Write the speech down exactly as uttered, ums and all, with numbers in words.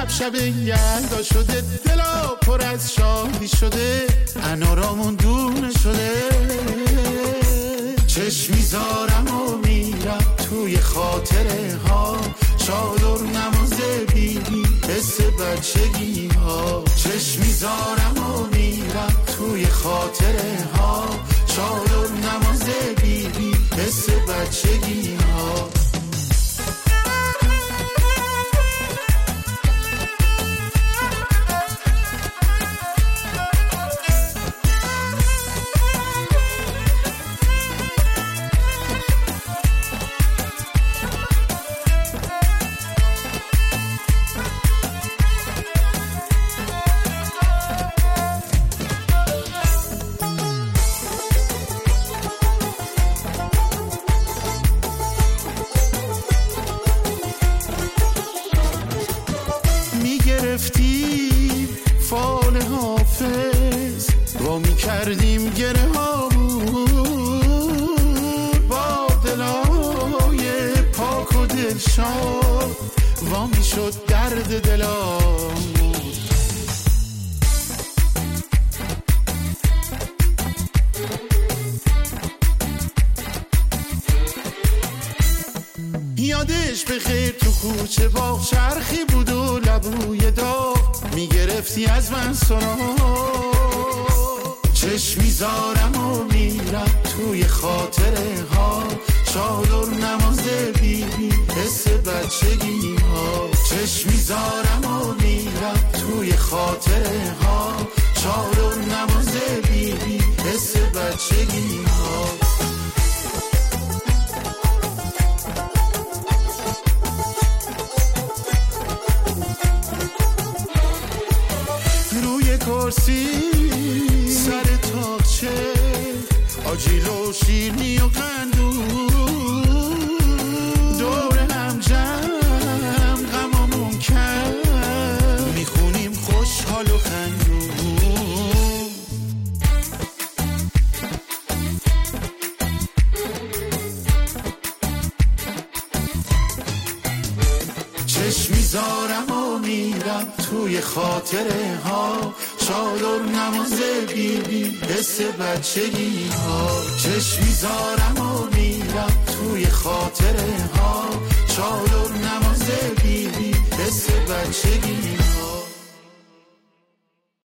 شب شب یلدا شده، دلا پر از شادی شده، انارامون دونه شده. چشم میذارم و میرم توی خاطره ها، چادر نماز بیبی حس بچگی ها. چشم میذارم و میرم توی خاطره ها، چادر نماز بیبی حس بچگی ها. فال حافظ و می کردیم گره هامون با دلای پاک و دلشاد، و می شد درد دلامون. یادش به خیر تو کوچه باغ چرخی بود و لبوی داغ، میگرفتی از من سراغ. چشم میذارم و میرم توی خاطره ها، چادر نماز بیبی حس بچگی ها. چشم میذارم و میرم توی خاطره ها، چادر نماز بیبی حس بچگی ها. کرسی سر تاقچه، آجیل و شیرنی و قندون، دور هم جمع غمامون کم، میخونیم خوشحال و خندون. چشم میذارم و میرم توی خاطره ها، چادر نماز بیبی حس بچگی ها. چشم میذارم و میرم توی خاطره ها، چادر نماز بیبی حس بچگی